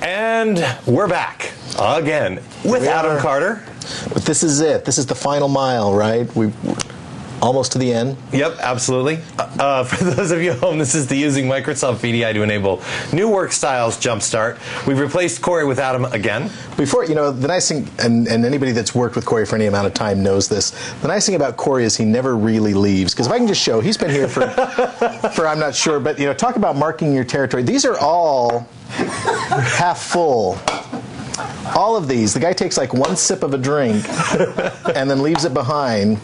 And we're back again with Adam Carter. But this is it. This is the final mile, right? We're almost to the end. Yep, absolutely. For those of you at home, this is the Using Microsoft VDI to Enable New Work Styles Jumpstart. We've replaced Corey with Adam again. Before, the nice thing, and anybody that's worked with Corey for any amount of time knows this, the nice thing about Corey is he never really leaves. Because if I can just show, he's been here for I'm not sure, but talk about marking your territory. These are all half full. All of these, the guy takes like one sip of a drink and then leaves it behind.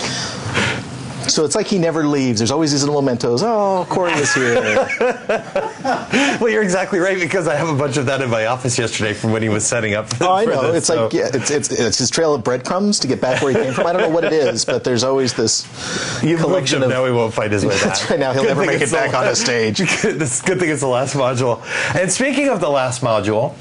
So it's like he never leaves. There's always these little mementos. Oh, Corey is here. Well, you're exactly right, because I have a bunch of that in my office yesterday from when he was setting up for I know. this. It's his trail of breadcrumbs to get back where he came from. I don't know what it is, but there's always this collection of... Now he won't find his way back. That's right. Now he'll never make it back on the stage. This good thing it's the last module. And speaking of the last module,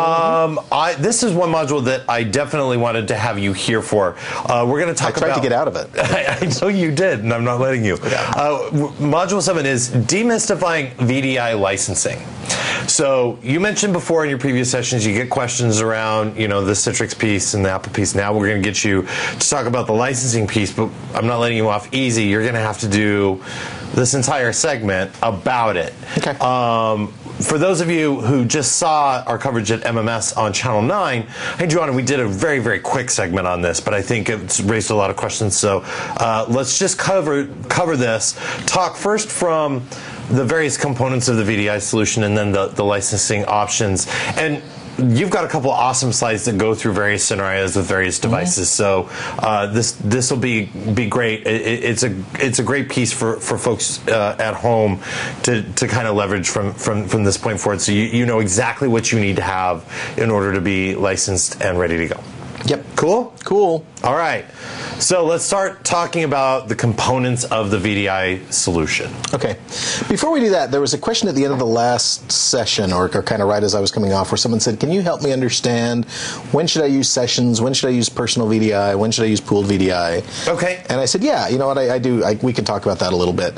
this is one module that I definitely wanted to have you here for. We're going to talk about... I tried to get out of it. I know you did, and I'm not letting you. Module 7 is demystifying VDI licensing. So you mentioned before in your previous sessions you get questions around the Citrix piece and the Apple piece. Now we're going to get you to talk about the licensing piece, but I'm not letting you off easy. You're going to have to do this entire segment about it. Okay. For those of you who just saw our coverage at MMS on Channel 9, hey, Joanna, we did a very, very quick segment on this, but I think it's raised a lot of questions. So let's just cover this. Talk first from the various components of the VDI solution and then the licensing options. And you've got a couple of awesome slides that go through various scenarios with various devices. So this will be great. It's a great piece for folks at home to kind of leverage from this point forward. So you know exactly what you need to have in order to be licensed and ready to go. Yep. Cool? Cool. All right. So let's start talking about the components of the VDI solution. Okay. Before we do that, there was a question at the end of the last session, or kind of right as I was coming off, where someone said, can you help me understand when should I use sessions, when should I use personal VDI, when should I use pooled VDI? Okay. And I said, yeah, you know what, I do. We can talk about that a little bit.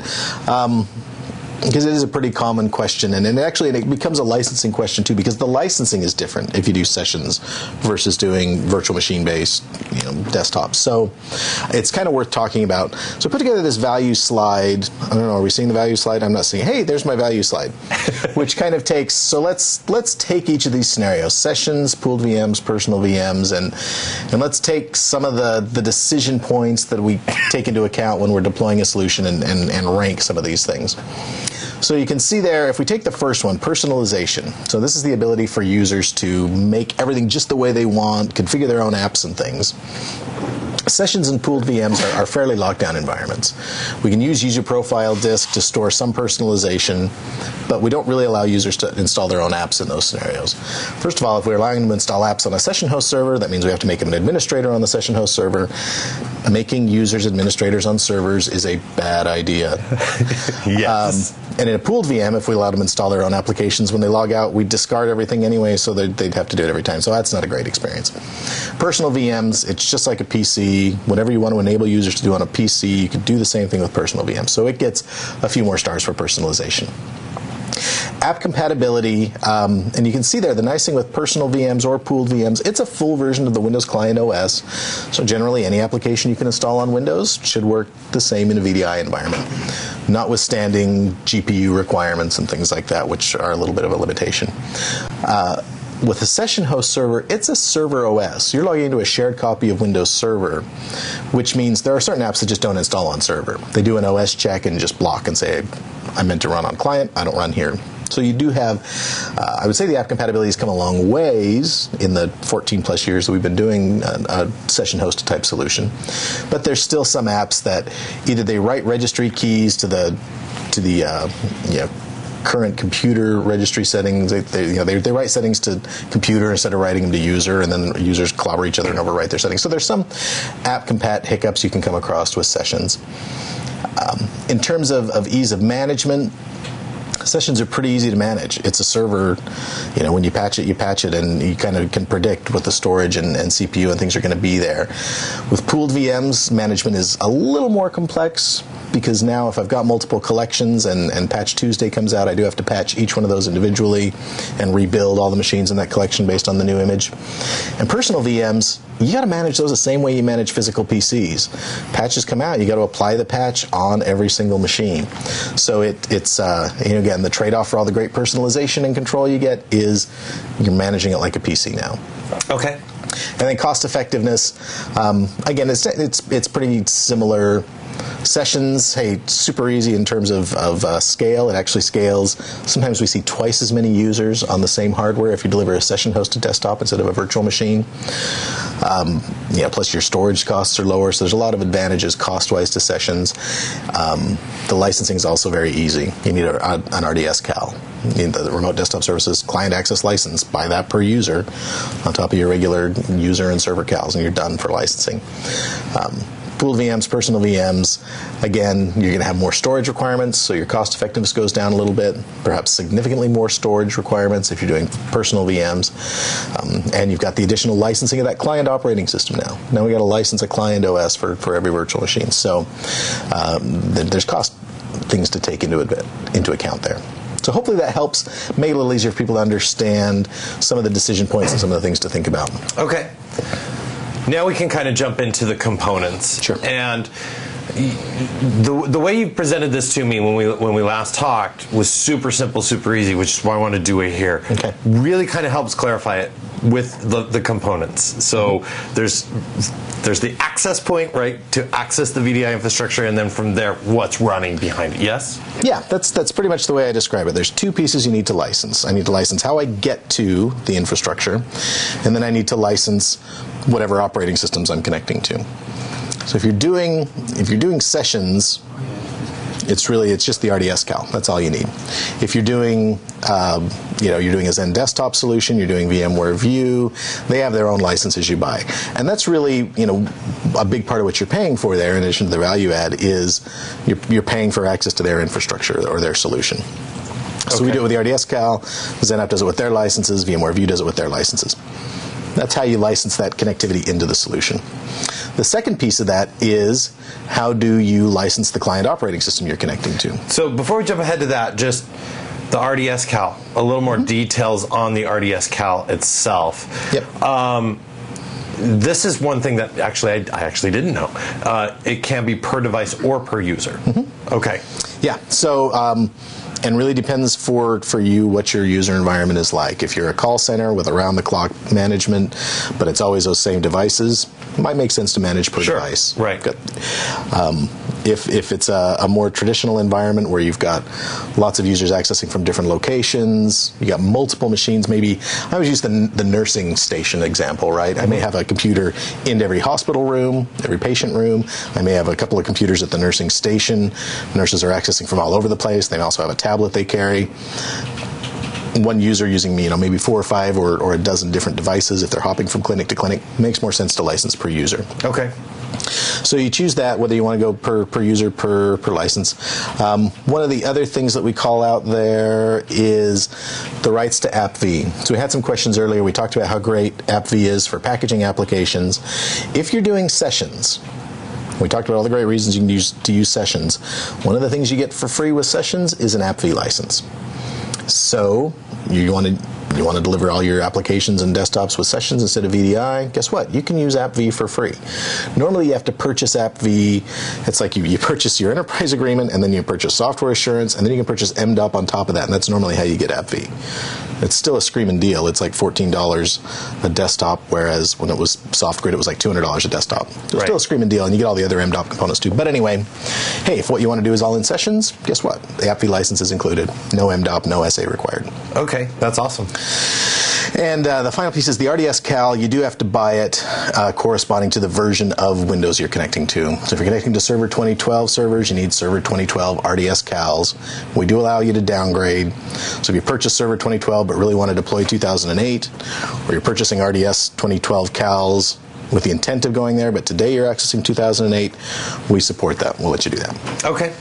Because it is a pretty common question, and it becomes a licensing question too, because the licensing is different if you do sessions versus doing virtual machine-based desktops. So it's kind of worth talking about. So I put together this value slide. I don't know, are we seeing the value slide? I'm not seeing. Hey, there's my value slide, which kind of takes. So let's take each of these scenarios: sessions, pooled VMs, personal VMs, and let's take some of the decision points that we take into account when we're deploying a solution and rank some of these things. So you can see there, if we take the first one, personalization. So this is the ability for users to make everything just the way they want, configure their own apps and things. Sessions and pooled VMs are fairly locked down environments. We can use user profile disk to store some personalization, but we don't really allow users to install their own apps in those scenarios. First of all, if we're allowing them to install apps on a session host server, that means we have to make them an administrator on the session host server. Making users administrators on servers is a bad idea. Yes. And in a pooled VM, if we allow them to install their own applications, when they log out, we discard everything anyway, so they'd have to do it every time. So that's not a great experience. Personal VMs, it's just like a PC. Whatever you want to enable users to do on a PC, you could do the same thing with personal VMs. So it gets a few more stars for personalization. App compatibility, and you can see there the nice thing with personal VMs or pooled VMs, it's a full version of the Windows Client OS. So generally any application you can install on Windows should work the same in a VDI environment, notwithstanding GPU requirements and things like that, which are a little bit of a limitation. With a session host server, it's a server OS. You're logging into a shared copy of Windows Server, which means there are certain apps that just don't install on server. They do an OS check and just block and say, I meant to run on client, I don't run here. So you do have, I would say the app compatibility has come a long ways in the 14 plus years that we've been doing a session hosted type solution. But there's still some apps that either they write registry keys to the current computer registry settings. They write settings to computer instead of writing them to user, and then users clobber each other and overwrite their settings. So there's some app compat hiccups you can come across with sessions. In terms of ease of management, sessions are pretty easy to manage. It's a server, when you patch it, and you kind of can predict what the storage and CPU and things are going to be there. With pooled VMs, management is a little more complex. because now if I've got multiple collections and Patch Tuesday comes out, I do have to patch each one of those individually and rebuild all the machines in that collection based on the new image. And personal VMs, you got to manage those the same way you manage physical PCs. Patches come out, you got to apply the patch on every single machine. So it's again, the trade-off for all the great personalization and control you get is you're managing it like a PC now. Okay. And then cost effectiveness, again, it's pretty similar. Sessions, hey, super easy in terms of scale. It actually scales. Sometimes we see twice as many users on the same hardware if you deliver a session-hosted desktop instead of a virtual machine. Plus your storage costs are lower, so there's a lot of advantages cost-wise to sessions. The licensing is also very easy. You need an RDS-CAL. You need the Remote Desktop Services Client Access License. Buy that per user on top of your regular user and server CALs, and you're done for licensing. Pooled VMs, personal VMs, again, you're going to have more storage requirements, so your cost effectiveness goes down a little bit, perhaps significantly more storage requirements if you're doing personal VMs. And you've got the additional licensing of that client operating system now. Now we've got to license a client OS for every virtual machine. So there's cost things to take into account there. So hopefully that helps make it a little easier for people to understand some of the decision points and some of the things to think about. Okay. Now we can kind of jump into the components. Sure. And the way you presented this to me when we last talked was super simple, super easy, which is why I want to do it here. Okay. Really kind of helps clarify it with the components. So there's the access point, right, to access the VDI infrastructure, and then from there, what's running behind it. Yes? Yeah, that's pretty much the way I describe it. There's two pieces you need to license. I need to license how I get to the infrastructure, and then I need to license whatever operating systems I'm connecting to. So if you're doing sessions, it's just the RDS-CAL. That's all you need. If you're doing you're doing a Zen desktop solution, you're doing VMware View, they have their own licenses you buy. And that's really, a big part of what you're paying for there, in addition to the value add, is you're paying for access to their infrastructure or their solution. So Okay. we do it with the RDS-CAL, XenApp does it with their licenses, VMware View does it with their licenses. That's how you license that connectivity into the solution. The second piece of that is how do you license the client operating system you're connecting to? So before we jump ahead to that, just the RDS-CAL, a little more details on the RDS-CAL itself. Yep. This is one thing that I actually didn't know. It can be per device or per user. Mm-hmm. Okay. Yeah. So, and really depends for you what your user environment is like. If you're a call center with around-the-clock management, but it's always those same devices, it might make sense to manage per device. Right. Good. If it's a more traditional environment where you've got lots of users accessing from different locations, you got multiple machines, maybe, I always use the nursing station example, right? I may have a computer in every hospital room, every patient room. I may have a couple of computers at the nursing station. Nurses are accessing from all over the place. They also have a tablet they carry. One user using maybe 4 or 5 or a dozen different devices if they're hopping from clinic to clinic, makes more sense to license per user. Okay. So you choose that, whether you want to go per user, per license. One of the other things that we call out there is the rights to AppV. So we had some questions earlier. We talked about how great AppV is for packaging applications. If you're doing sessions, we talked about all the great reasons you can use sessions. One of the things you get for free with sessions is an AppV license. So you want to deliver all your applications and desktops with sessions instead of VDI, guess what? You can use AppV for free. Normally you have to purchase AppV. It's like you purchase your enterprise agreement, and then you purchase software assurance, and then you can purchase MDOP on top of that, and that's normally how you get AppV. It's still a screaming deal. It's like $14 a desktop, whereas when it was SoftGrid, it was like $200 a desktop. It's still a screaming deal, and you get all the other MDOP components too. But anyway, hey, if what you want to do is all in sessions, guess what? The AppV license is included. No MDOP, no SA required. Okay, that's awesome. And the final piece is the RDS-CAL. You do have to buy it corresponding to the version of Windows you're connecting to. So if you're connecting to Server 2012 servers, you need Server 2012 RDS-CALs. We do allow you to downgrade. So if you purchase Server 2012 but really want to deploy 2008, or you're purchasing RDS 2012 CALs with the intent of going there, but today you're accessing 2008, we support that. We'll let you do that. Okay.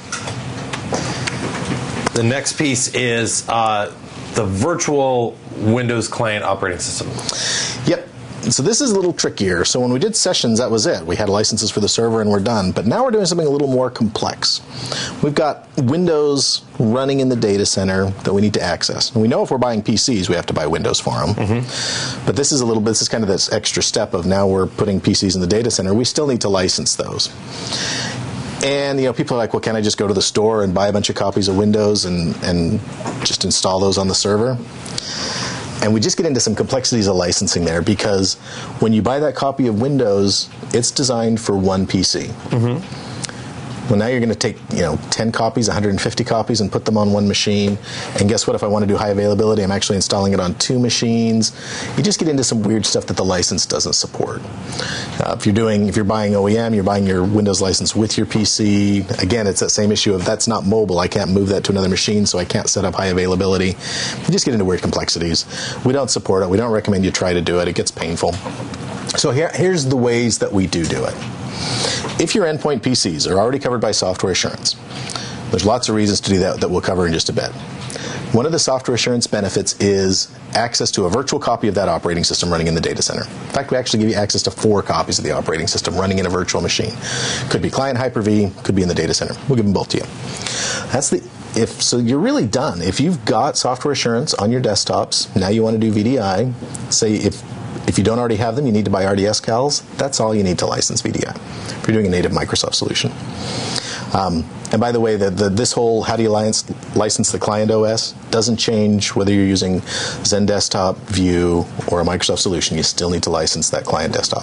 The next piece is the virtual Windows client operating system. Yep. So this is a little trickier. So when we did sessions, that was it. We had licenses for the server and we're done. But now we're doing something a little more complex. We've got Windows running in the data center that we need to access. And we know if we're buying PCs, we have to buy Windows for them. But this is this is kind of this extra step of now we're putting PCs in the data center. We still need to license those. And people are like, well, can I just go to the store and buy a bunch of copies of Windows and just install those on the server? And we just get into some complexities of licensing there, because when you buy that copy of Windows, it's designed for one PC. Well, now you're going to take 10 copies, 150 copies, and put them on one machine. And guess what? If I want to do high availability, I'm actually installing it on 2 machines. You just get into some weird stuff that the license doesn't support. If you're buying OEM, you're buying your Windows license with your PC. Again, it's that same issue of that's not mobile. I can't move that to another machine, so I can't set up high availability. You just get into weird complexities. We don't support it. We don't recommend you try to do it. It gets painful. So here's the ways that we do it. If your endpoint PCs are already covered by software assurance, there's lots of reasons to do that we'll cover in just a bit. One of the software assurance benefits is access to a virtual copy of that operating system running in the data center. In fact, we actually give you access to 4 copies of the operating system running in a virtual machine. Could be client Hyper-V, could be in the data center. We'll give them both to you. So you're really done. If you've got software assurance on your desktops, now you want to do VDI, say if you don't already have them, you need to buy RDS CALs. That's all you need to license VDI if you're doing a native Microsoft solution. And by the way, this whole how do you license the client OS doesn't change whether you're using Zen Desktop, View, or a Microsoft solution. You still need to license that client desktop.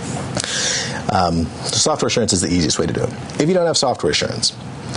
So software assurance is the easiest way to do it. If you don't have software assurance,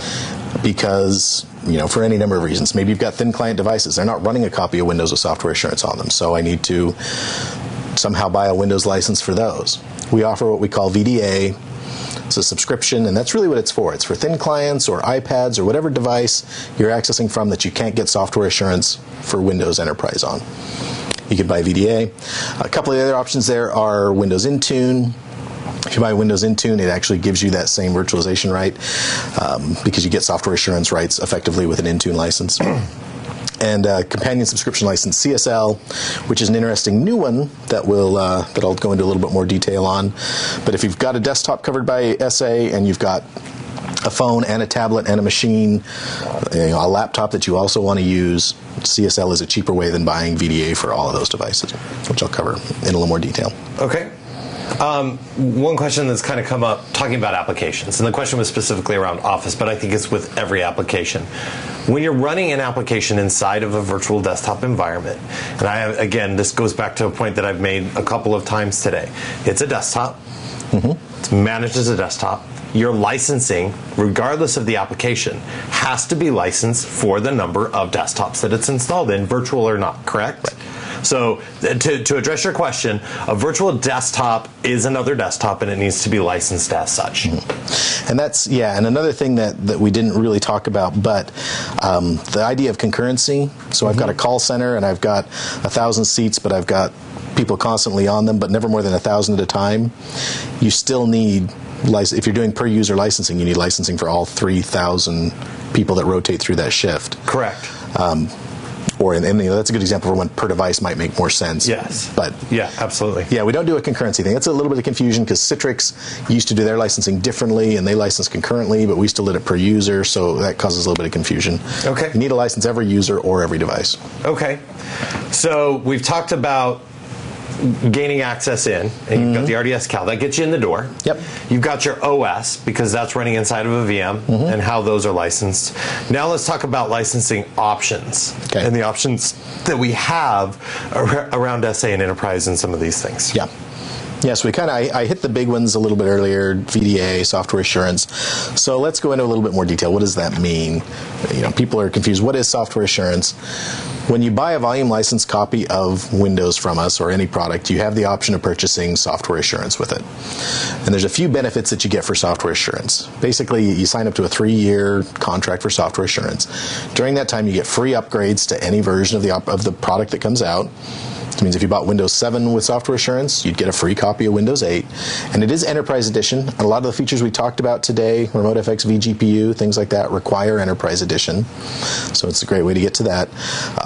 because for any number of reasons, maybe you've got thin client devices, they're not running a copy of Windows with software assurance on them, so I need to somehow buy a Windows license for those. We offer what we call VDA. It's a subscription, and that's really what it's for. It's for thin clients or iPads or whatever device you're accessing from that you can't get software assurance for Windows Enterprise on. You could buy VDA. A couple of the other options there are Windows Intune. If you buy Windows Intune, it actually gives you that same virtualization right because you get software assurance rights effectively with an Intune license. And companion subscription license CSL, which is an interesting new one that I'll go into a little bit more detail on. But if you've got a desktop covered by SA and you've got a phone and a tablet and a machine, a laptop that you also want to use, CSL is a cheaper way than buying VDA for all of those devices, which I'll cover in a little more detail. Okay. One question that's kind of come up talking about applications, and the question was specifically around Office, but I think it's with every application. When you're running an application inside of a virtual desktop environment, and again, this goes back to a point that I've made a couple of times today. It's a desktop. It's managed as a desktop. Your licensing, regardless of the application, has to be licensed for the number of desktops that it's installed in, virtual or not, correct? Right. So to address your question, a virtual desktop is another desktop, and it needs to be licensed as such. And that's, and another thing that we didn't really talk about, but the idea of concurrency. So I've got a call center, and I've got 1,000 seats, but I've got people constantly on them, but never more than 1,000 at a time. You still need, if you're doing per user licensing, you need licensing for all 3,000 people that rotate through that shift. Correct. And that's a good example for when per device might make more sense. Yes. But yeah, absolutely. Yeah, we don't do a concurrency thing. That's a little bit of confusion because Citrix used to do their licensing differently, and they license concurrently, but we still did it per user, so that causes a little bit of confusion. Okay. You need to license every user or every device. Okay. So we've talked about gaining access in, and you've got the RDS CAL. That gets you in the door. Yep. You've got your OS, because that's running inside of a VM, and how those are licensed. Now let's talk about licensing options, and the options that we have around SA and Enterprise and some of these things. Yeah. Yes, I hit the big ones a little bit earlier, VDA, software assurance. So let's go into a little bit more detail. What does that mean? People are confused. What is software assurance? When you buy a volume license copy of Windows from us or any product, you have the option of purchasing software assurance with it. And there's a few benefits that you get for software assurance. Basically, you sign up to a 3-year contract for software assurance. During that time, you get free upgrades to any version of the product that comes out. It means if you bought Windows 7 with software assurance, you'd get a free copy of Windows 8. And it is Enterprise Edition. And a lot of the features we talked about today, RemoteFX vGPU, things like that, require Enterprise Edition. So it's a great way to get to that.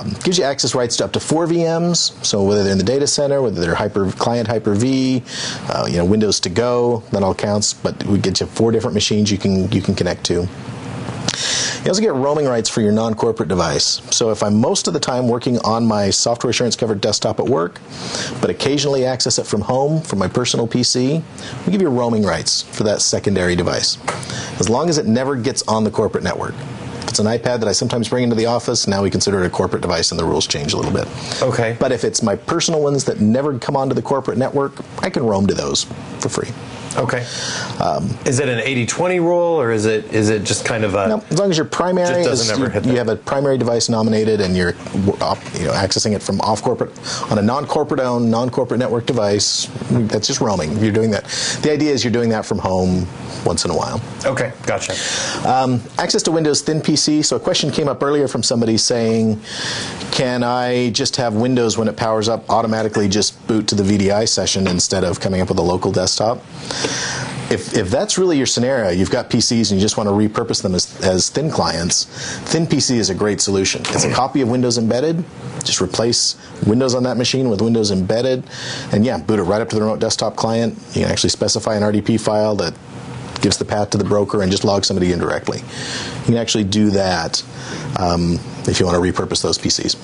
Gives you access rights to up to 4 VMs. So whether they're in the data center, whether they're client Hyper-V, Windows to go, that all counts. But we get you 4 different machines you can connect to. You also get roaming rights for your non-corporate device. So if I'm most of the time working on my software assurance covered desktop at work, but occasionally access it from home, from my personal PC, we give you roaming rights for that secondary device, as long as it never gets on the corporate network. If it's an iPad that I sometimes bring into the office, now we consider it a corporate device and the rules change a little bit. Okay. But if it's my personal ones that never come onto the corporate network, I can roam to those for free. Okay. Is it an 80-20 rule, or is it just kind of a... No, as long as your primary you have a primary device nominated and you're accessing it from off-corporate, on a non-corporate owned, non-corporate network device, that's just roaming. You're doing that. The idea is you're doing that from home once in a while. Okay, gotcha. Access to Windows Thin PC. So a question came up earlier from somebody saying, can I just have Windows when it powers up automatically just boot to the VDI session instead of coming up with a local desktop? If that's really your scenario, you've got PCs and you just want to repurpose them as thin clients, Thin PC is a great solution. It's a copy of Windows Embedded. Just replace Windows on that machine with Windows Embedded, and boot it right up to the remote desktop client. You can actually specify an RDP file that gives the path to the broker and just log somebody in directly. You can actually do that if you want to repurpose those PCs.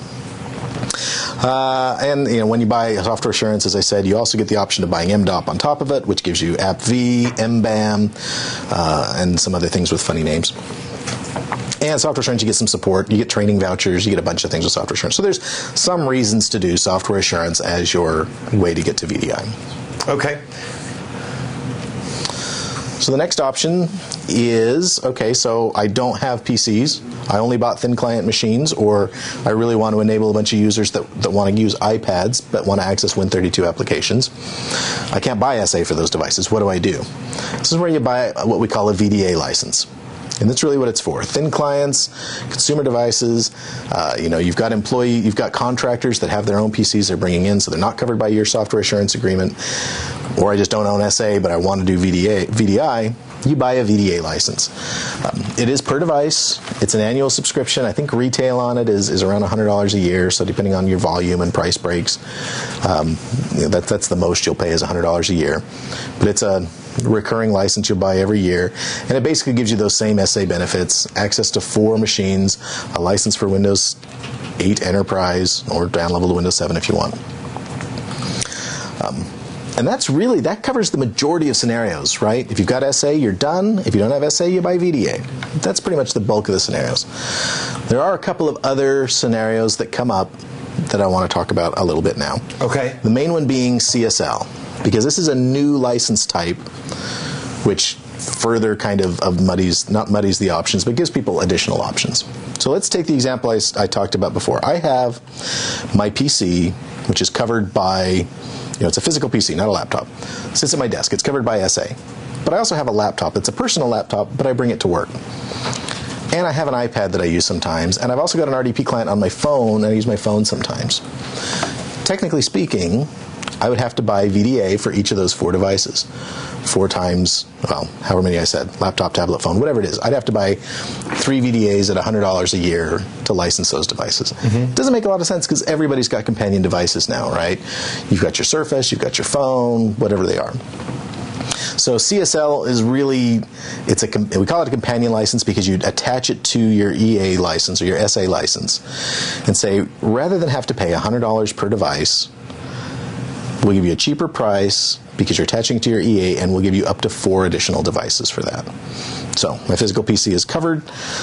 And when you buy software assurance, as I said, you also get the option of buying MDOP on top of it, which gives you AppV, MBAM, and some other things with funny names. And software assurance, you get some support, you get training vouchers, you get a bunch of things with software assurance. So there's some reasons to do software assurance as your way to get to VDI. Okay. So the next option is, okay, so I don't have PCs, I only bought thin client machines, or I really want to enable a bunch of users that want to use iPads but want to access Win32 applications. I can't buy SA for those devices. What do I do? This is where you buy what we call a VDA license. And that's really what it's for. Thin clients, consumer devices, you've got contractors that have their own PCs they're bringing in, so they're not covered by your software assurance agreement. Or I just don't own SA, but I want to do VDI, you buy a VDA license. It is per device. It's an annual subscription. I think retail on it is around $100 a year, so depending on your volume and price breaks, that's the most you'll pay is $100 a year. But it's a recurring license you'll buy every year, and it basically gives you those same SA benefits: access to 4 machines, a license for Windows 8 Enterprise, or down level to Windows 7 if you want. And that covers the majority of scenarios, right? If you've got SA, you're done. If you don't have SA, you buy VDA. That's pretty much the bulk of the scenarios. There are a couple of other scenarios that come up that I want to talk about a little bit now. Okay. The main one being CSL, because this is a new license type, which further kind of not muddies the options, but gives people additional options. So let's take the example I talked about before. I have my PC, which is covered by, it's a physical PC, not a laptop. It sits at my desk. It's covered by SA. But I also have a laptop. It's a personal laptop, but I bring it to work. And I have an iPad that I use sometimes. And I've also got an RDP client on my phone, and I use my phone sometimes. Technically speaking, I would have to buy VDA for each of those 4 devices. 4 times, however many I said, laptop, tablet, phone, whatever it is. I'd have to buy 3 VDAs at $100 a year to license those devices. Mm-hmm. It doesn't make a lot of sense because everybody's got companion devices now, right? You've got your Surface, you've got your phone, whatever they are. So CSL is really, we call it a companion license because you'd attach it to your EA license or your SA license and say, rather than have to pay $100 per device, we'll give you a cheaper price because you're attaching it to your EA, and we'll give you up to 4 additional devices for that. So my physical PC is covered,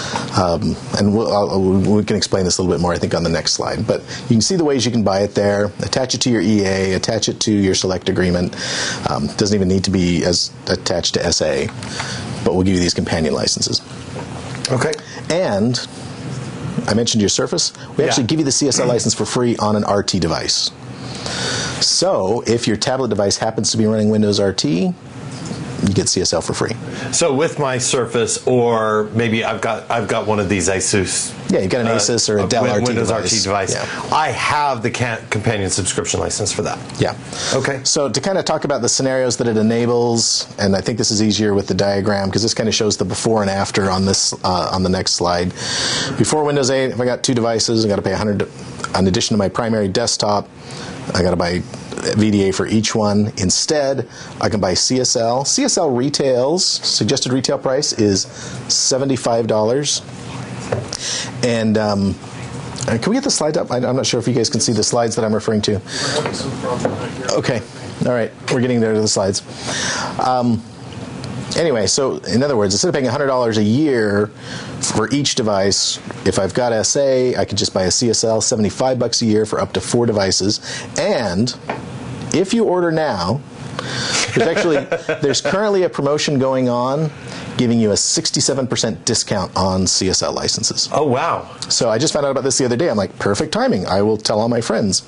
and we can explain this a little bit more, I think, on the next slide. But you can see the ways you can buy it there. Attach it to your EA, attach it to your Select agreement. Doesn't even need to be as attached to SA, but we'll give you these companion licenses. Okay. And I mentioned your Surface. We actually give you the CSL license for free on an RT device. So if your tablet device happens to be running Windows RT, you get CSL for free. So with my Surface, or maybe I've got one of these Asus. Yeah, you've got an Asus or a Dell RT Windows device. RT device. Yeah. I have the companion subscription license for that. Yeah. Okay. So to kind of talk about the scenarios that it enables, and I think this is easier with the diagram because this kind of shows the before and after on this on the next slide. Before Windows 8, if I got 2 devices, I got to pay $100 in addition to my primary desktop, I got to buy VDA for each one. Instead, I can buy CSL. CSL retails, suggested retail price is $75. And can we get the slides up? I'm not sure if you guys can see the slides that I'm referring to. Okay. All right. We're getting there to the slides. Anyway, so in other words, instead of paying $100 a year for each device, if I've got SA, I could just buy a CSL, $75 a year for up to 4 devices. And if you order now, there's currently a promotion going on giving you a 67% discount on CSL licenses. Oh, wow. So I just found out about this the other day. I'm like, perfect timing. I will tell all my friends.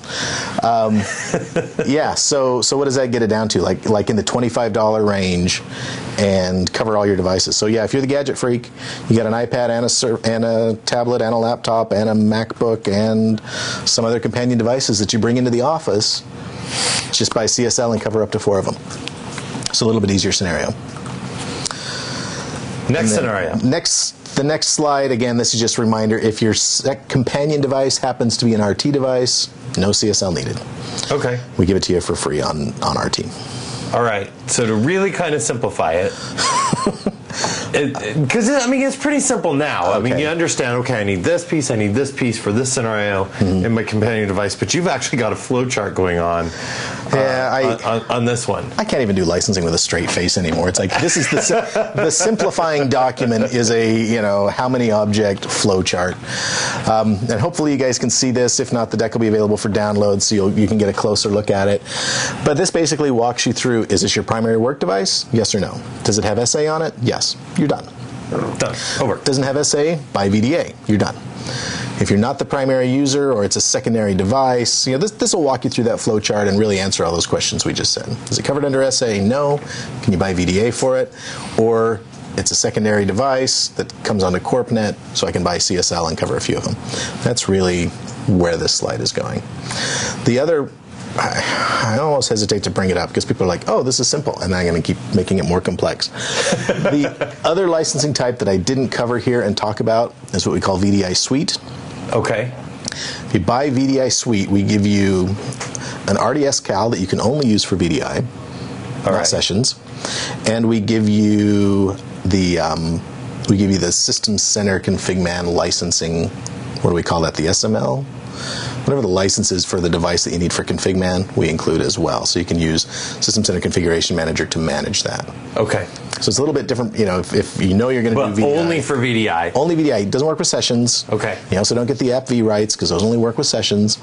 Yeah, so what does that get it down to? Like in the $25 range and cover all your devices. So yeah, if you're the gadget freak, you got an iPad and a tablet and a laptop and a MacBook and some other companion devices that you bring into the office, just buy CSL and cover up to 4 of them. It's a little bit easier scenario. Next scenario. The next slide, again, this is just a reminder, if your companion device happens to be an RT device, no CSL needed. Okay. We give it to you for free on RT. All right. So to really kind of simplify it, because I mean it's pretty simple now. Okay. I mean you understand. Okay, I need this piece for this scenario in my companion device. But you've actually got a flow chart going on. On this one. I can't even do licensing with a straight face anymore. It's like this is the simplifying document is a how many object flow chart, and hopefully you guys can see this. If not, the deck will be available for download, so you can get a closer look at it. But this basically walks you through: is this your primary work device? Yes or no? Does it have SA on it? Yes. You're done. Done. Over. Doesn't have SA? Buy VDA. You're done. If you're not the primary user or it's a secondary device, this will walk you through that flow chart and really answer all those questions we just said. Is it covered under SA? No. Can you buy VDA for it? Or it's a secondary device that comes onto CorpNet, so I can buy CSL and cover a few of them. That's really where this slide is going. The other, I almost hesitate to bring it up because people are like, oh, this is simple, and I'm going to keep making it more complex. The other licensing type that I didn't cover here and talk about is what we call VDI Suite. Okay. If you buy VDI Suite, we give you an RDS Cal that you can only use for VDI sessions, and we give you the System Center ConfigMan licensing. What do we call that? The SML. Whatever the license is for the device that you need for ConfigMan, we include as well. So you can use System Center Configuration Manager to manage that. Okay. So it's a little bit different, if you know you're going to do VDI. Only for VDI. Only VDI. It doesn't work with sessions. Okay. You also don't get the AppV rights because those only work with sessions.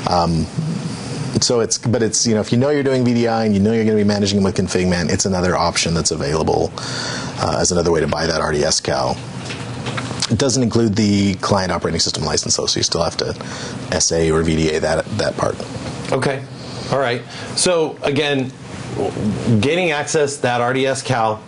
So if you know you're doing VDI and you know you're going to be managing them with ConfigMan, it's another option that's available as another way to buy that RDS Cal. It doesn't include the client operating system license, though, so you still have to SA or VDA that part. Okay. All right. So, again, gaining access, that RDS Cal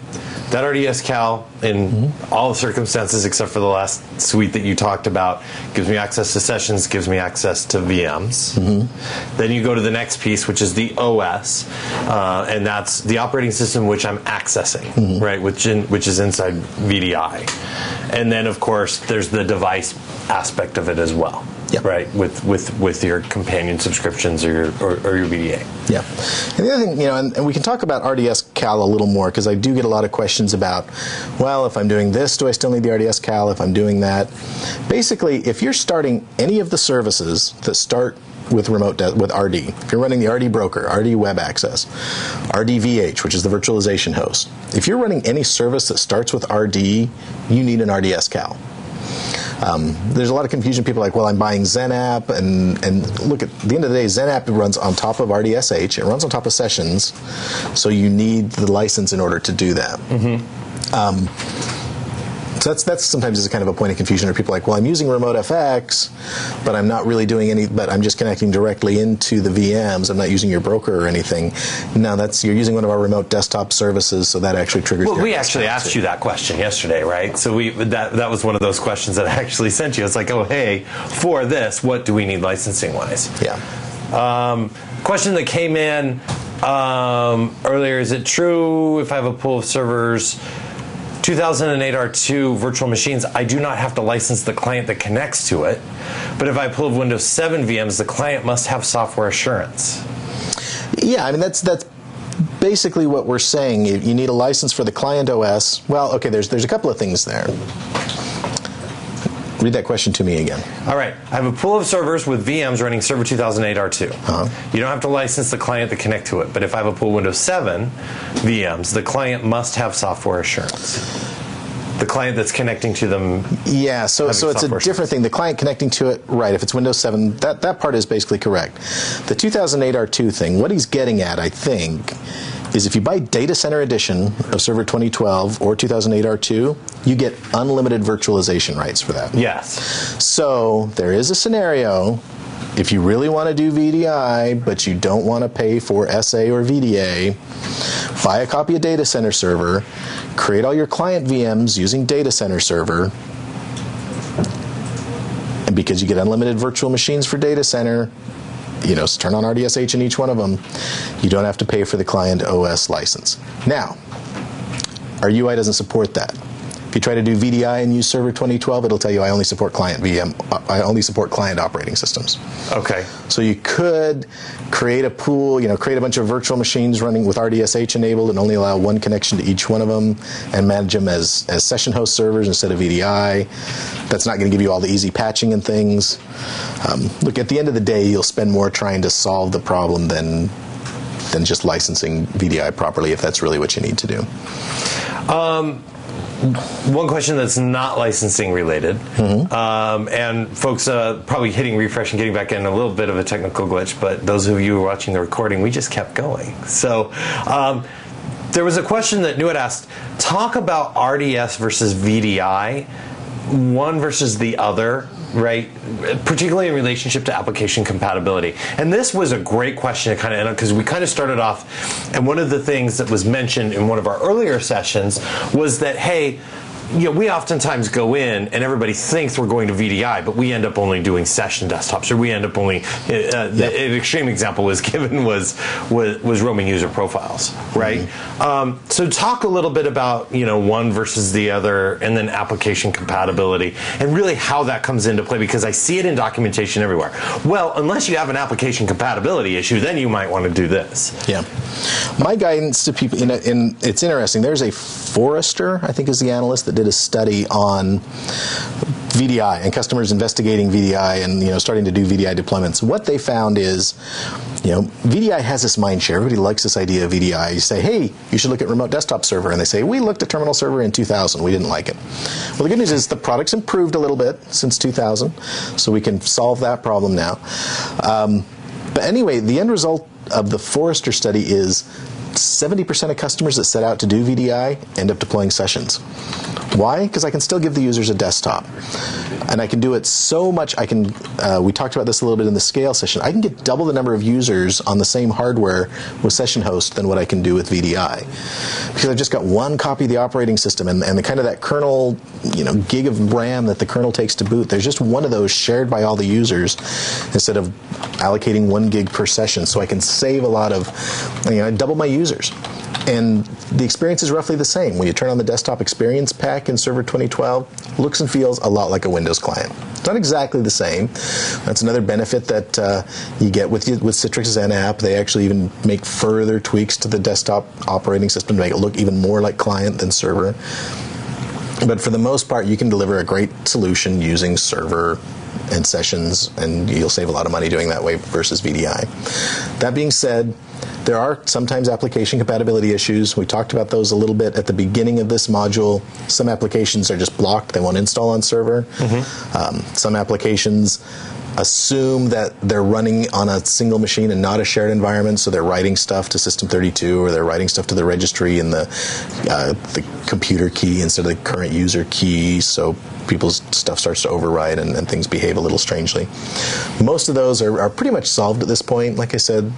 in all the circumstances except for the last suite that you talked about gives me access to sessions, gives me access to VMs. Mm-hmm. Then you go to the next piece, which is the OS, and that's the operating system which I'm accessing, mm-hmm. right, which is inside VDI. And then, of course, there's the device aspect of it as well. Yep. Right, with your companion subscriptions or your VDA. Yeah, and the other thing, and we can talk about RDS Cal a little more because I do get a lot of questions about, well, if I'm doing this, do I still need the RDS Cal? If I'm doing that, basically, if you're starting any of the services that start with with RD, if you're running the RD broker, RD web access, RDVH, which is the virtualization host, if you're running any service that starts with RD, you need an RDS Cal. There's a lot of confusion. People are like, well, I'm buying XenApp, and look, at the end of the day, XenApp runs on top of RDSH. It runs on top of sessions, so you need the license in order to do that. Mm-hmm. So that's sometimes is kind of a point of confusion where people are like, well, I'm using RemoteFX, but I'm not really doing but I'm just connecting directly into the VMs. I'm not using your broker or anything. No, you're using one of our remote desktop services, so that actually triggers. Well, we actually asked you that question yesterday, right? So that was one of those questions that I actually sent you. It's like, oh, hey, for this, what do we need licensing wise? Yeah. Question that came in earlier: is it true if I have a pool of servers 2008 R2 virtual machines, I do not have to license the client that connects to it. But if I pull Windows 7 VMs, the client must have software assurance. Yeah, I mean, that's basically what we're saying. You need a license for the client OS. Well, okay, there's a couple of things there. Read that question to me again. All right. I have a pool of servers with VMs running Server 2008 R2. You don't have to license the client to connect to it. But if I have a pool of Windows 7 VMs, the client must have software assurance. The client that's connecting to them. Yeah, so it's a different thing. The client connecting to it, right, if it's Windows 7, that part is basically correct. The 2008 R2 thing, what he's getting at, I think, is if you buy Data Center Edition of Server 2012 or 2008 R2, you get unlimited virtualization rights for that. Yes. So there is a scenario, if you really want to do VDI, but you don't want to pay for SA or VDA, buy a copy of Data Center Server, create all your client VMs using Data Center Server, and because you get unlimited virtual machines for Data Center, turn on RDSH in each one of them, you don't have to pay for the client OS license. Now, our UI doesn't support that. If you try to do VDI and use Server 2012, it'll tell you I only support client I only support client operating systems. Okay. So you could create a pool, create a bunch of virtual machines running with RDSH enabled and only allow one connection to each one of them and manage them as session host servers instead of VDI. That's not going to give you all the easy patching and things. Look, at the end of the day, you'll spend more trying to solve the problem than just licensing VDI properly if that's really what you need to do. One question that's not licensing related, and folks probably hitting refresh and getting back in, a little bit of a technical glitch, but those of you who are watching the recording, we just kept going. So there was a question that Nuit asked, talk about RDS versus VDI, one versus the other, right? Particularly in relationship to application compatibility. And this was a great question to kind of end on, because we kind of started off, and one of the things that was mentioned in one of our earlier sessions was that, hey, we oftentimes go in and everybody thinks we're going to VDI, but we end up only doing session desktops, or we end up only. An extreme example was given was roaming user profiles, right? So talk a little bit about one versus the other, and then application compatibility, and really how that comes into play, because I see it in documentation everywhere. Well, unless you have an application compatibility issue, then you might want to do this. Yeah, my guidance to people, it's interesting. There's a Forrester, I think is the analyst, that did a study on VDI and customers investigating VDI and starting to do VDI deployments. What they found is, VDI has this mind share. Everybody likes this idea of VDI. You say, hey, you should look at remote desktop server, and they say, we looked at terminal server in 2000. We didn't like it. Well, the good news is the product's improved a little bit since 2000, so we can solve that problem now. But anyway, the end result of the Forrester study is 70% of customers that set out to do VDI end up deploying sessions. Why? Because I can still give the users a desktop. And I can do it so much, we talked about this a little bit in the scale session, I can get double the number of users on the same hardware with session host than what I can do with VDI. Because I've just got one copy of the operating system, and the kind of that kernel, gig of RAM that the kernel takes to boot, there's just one of those shared by all the users instead of allocating 1 gig per session. So I can save a lot of, I double my users. And the experience is roughly the same. When you turn on the desktop experience pack in Server 2012, looks and feels a lot like a Windows client. It's not exactly the same. That's another benefit that you get with Citrix XenApp. They actually even make further tweaks to the desktop operating system to make it look even more like client than server. But for the most part, you can deliver a great solution using server and sessions, and you'll save a lot of money doing that way versus VDI. That being said, there are sometimes application compatibility issues. We talked about those a little bit at the beginning of this module. Some applications are just blocked. They won't install on server. Some applications assume that they're running on a single machine and not a shared environment, so they're writing stuff to System32, or they're writing stuff to the registry in the computer key instead of the current user key, so people's stuff starts to override and things behave a little strangely. Most of those are pretty much solved at this point. Like I said,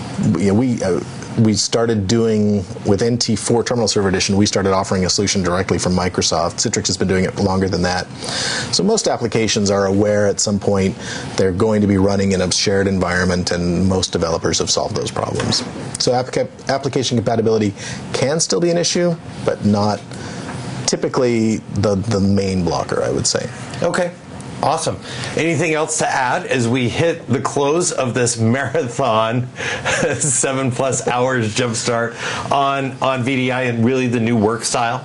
we started doing, with NT4 Terminal Server Edition, we started offering a solution directly from Microsoft. Citrix has been doing it longer than that. So most applications are aware at some point they're going to be running in a shared environment, and most developers have solved those problems. So application compatibility can still be an issue, but not typically the main blocker, I would say. Okay. Awesome. Anything else to add as we hit the close of this marathon, 7+ hours jumpstart on VDI and really the new work style?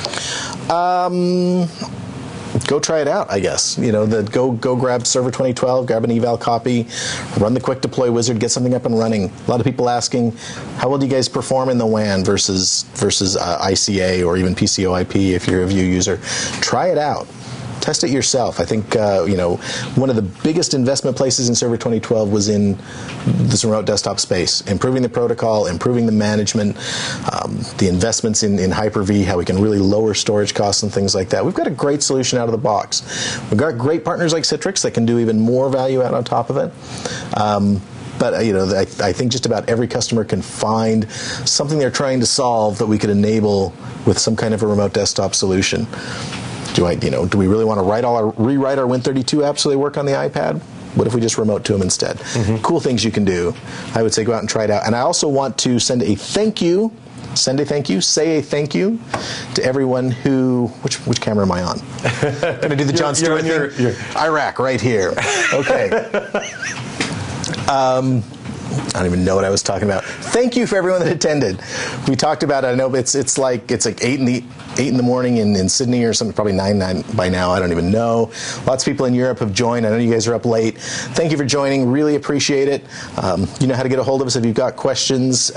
Go try it out, I guess. Go grab Server 2012, grab an eval copy, run the quick deploy wizard, get something up and running. A lot of people asking, how well do you guys perform in the WAN versus ICA or even PCOIP if you're a View user? Try it out. Test it yourself. I think one of the biggest investment places in Server 2012 was in this remote desktop space, improving the protocol, improving the management, the investments in Hyper-V, how we can really lower storage costs and things like that. We've got a great solution out of the box. We've got great partners like Citrix that can do even more value out on top of it. But I think just about every customer can find something they're trying to solve that we could enable with some kind of a remote desktop solution. Do we really want to rewrite our Win32 apps so they work on the iPad? What if we just remote to them instead? Mm-hmm. Cool things you can do. I would say go out and try it out. And I also want to say a thank you to everyone who, which camera am I on? Going to do the John Stewart thing? Iraq, right here. Okay. I don't even know what I was talking about. Thank you for everyone that attended. We talked about it. I know it's like 8 in the morning in Sydney or something, probably 9 by now. I don't even know. Lots of people in Europe have joined. I know you guys are up late. Thank you for joining. Really appreciate it. You know how to get a hold of us if you've got questions.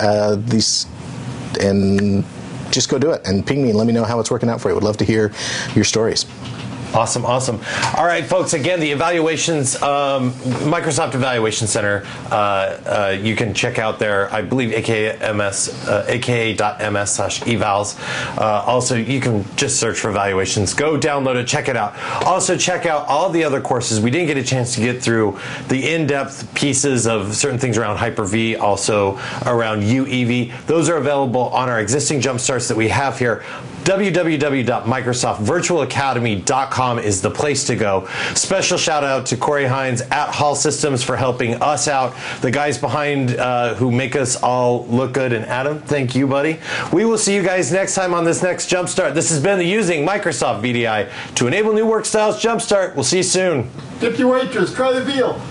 And just go do it and ping me and let me know how it's working out for you. Would love to hear your stories. Awesome. All right, folks, again, the evaluations, Microsoft Evaluation Center, you can check out there, I believe, aka.ms/evals. Also, you can just search for evaluations. Go download it, check it out. Also, check out all the other courses. We didn't get a chance to get through the in-depth pieces of certain things around Hyper-V, also around UEV. Those are available on our existing jumpstarts that we have here. www.microsoftvirtualacademy.com is the place to go. Special shout out to Corey Hines at Hall Systems for helping us out. The guys behind who make us all look good. And Adam, thank you, buddy. We will see you guys next time on this next Jumpstart. This has been the Using Microsoft VDI to Enable New Work Styles Jumpstart. We'll see you soon. Tip your waitress. Try the veal.